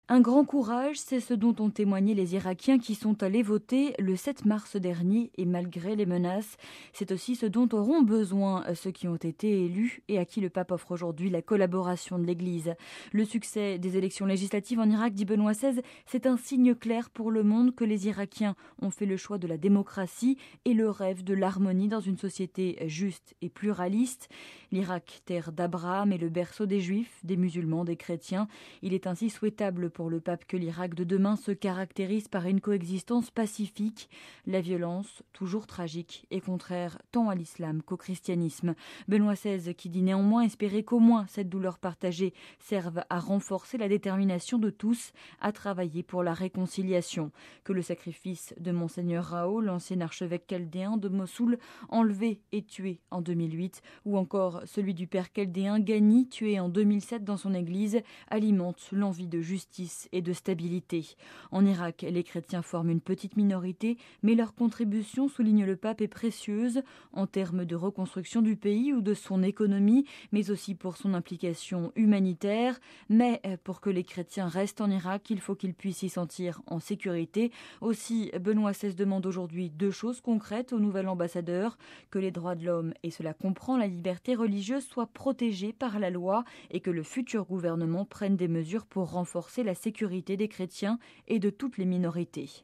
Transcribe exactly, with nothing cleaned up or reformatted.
Un grand courage, c'est ce dont ont témoigné les Irakiens qui sont allés voter le sept mars dernier et malgré les menaces, c'est aussi ce dont auront besoin ceux qui ont été élus et à qui le pape offre aujourd'hui la collaboration de l'Église. Le succès des élections législatives en Irak, dit Benoît seize, c'est un signe clair pour le monde que les Irakiens ont fait le choix de la démocratie et le rêve de l'harmonie dans une société juste et pluraliste. L'Irak, terre d'Abraham, est le berceau des Juifs, des musulmans, des chrétiens. Il est ainsi souhaitable pour le pape que l'Irak de demain se caractérise par une coexistence pacifique. La violence, toujours tragique, est contraire tant à l'islam qu'au christianisme. Benoît seize qui dit néanmoins espérer qu'au moins cette douleur partagée serve à renforcer la détermination de tous à travailler pour la réconciliation. Que le sacrifice de Monseigneur Rao, l'ancien archevêque chaldéen de Mossoul, enlevé et tué en deux mille huit, ou encore celui du père chaldéen Ghani, tué en deux mille sept dans son église, alimente l'envie de justice et de stabilité. En Irak, les chrétiens forment une petite minorité, mais leur contribution, souligne le pape, est précieuse en termes de reconstruction du pays ou de son économie, mais aussi pour son implication humanitaire. Mais pour que les chrétiens restent en Irak, il faut qu'ils puissent s'y sentir en sécurité. Aussi, Benoît seize demande aujourd'hui deux choses concrètes au nouvel ambassadeur: que les droits de l'homme, et cela comprend la liberté religieuse, soient protégés par la loi et que le futur gouvernement prenne des mesures pour renforcer la sécurité des chrétiens et de toutes les minorités.